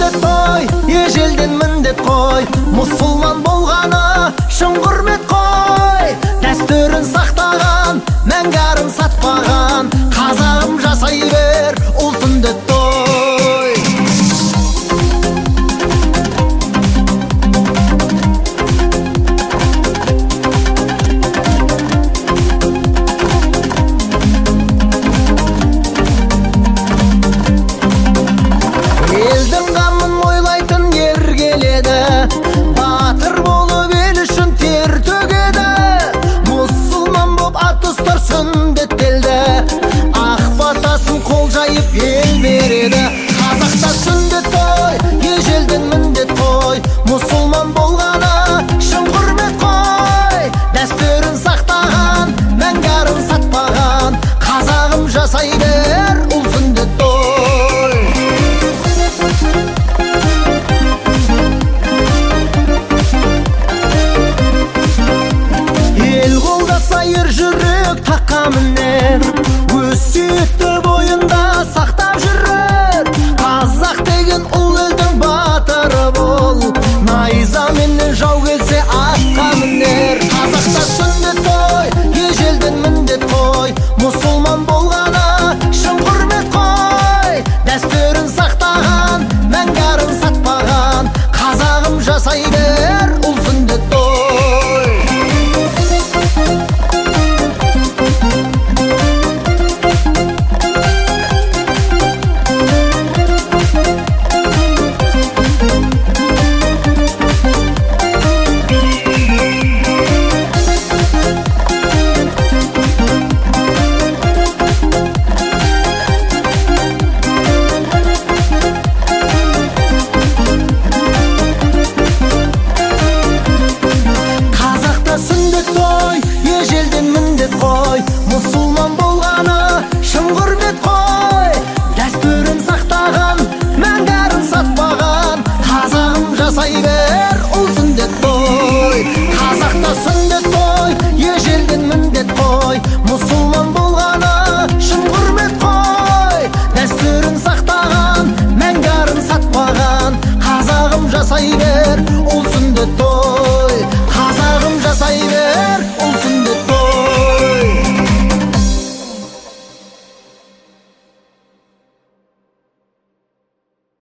сүндет той, ежелден міндет қой. Мұсылман болғаны шын құрмет қой. Дәстүрін сақтаған, мәңгәрін сатпаған, қазағым жасай бер ұл сүндет той. Елдің қамын ойлайтын ер келеді, батыр болып ел үшін тер төгеді. Мұсылман боп ат ұстар сүндеттелді, ақ батасын қол жайып ел береді. Қазақта сүндет той, ежелден міндет қой. Мұсылман болғаны шын құрмет қой. Дәстүрін сақтаған, мәңгәрін сатпаған, қазағым жасай бер ұл сүндет той. Ел қолдаса ер жүрек таққа мінер, өсиетті бойында сақтап жүрер. Қазақ деген ұл елдің батыры бол, найзаменен жау келсе атқа мінер. Қазақта сүндет той, ежелден міндет қой. Мұсылман болғаны шын құрмет қой. Дәстүрін сақтаған, мәңгәрін сатпаған, қазағым жасай бер ұл сүндет той. Сүндет той, ежелден міндет қой. Мұсылман болғаны шын құрмет қой. Дәстүрін сақтаған, мәңгәрін сатпаған, қазағым жасай бер ұл сүндет той. Қазақта сүндет той, ежелден міндет қой. Мұсылман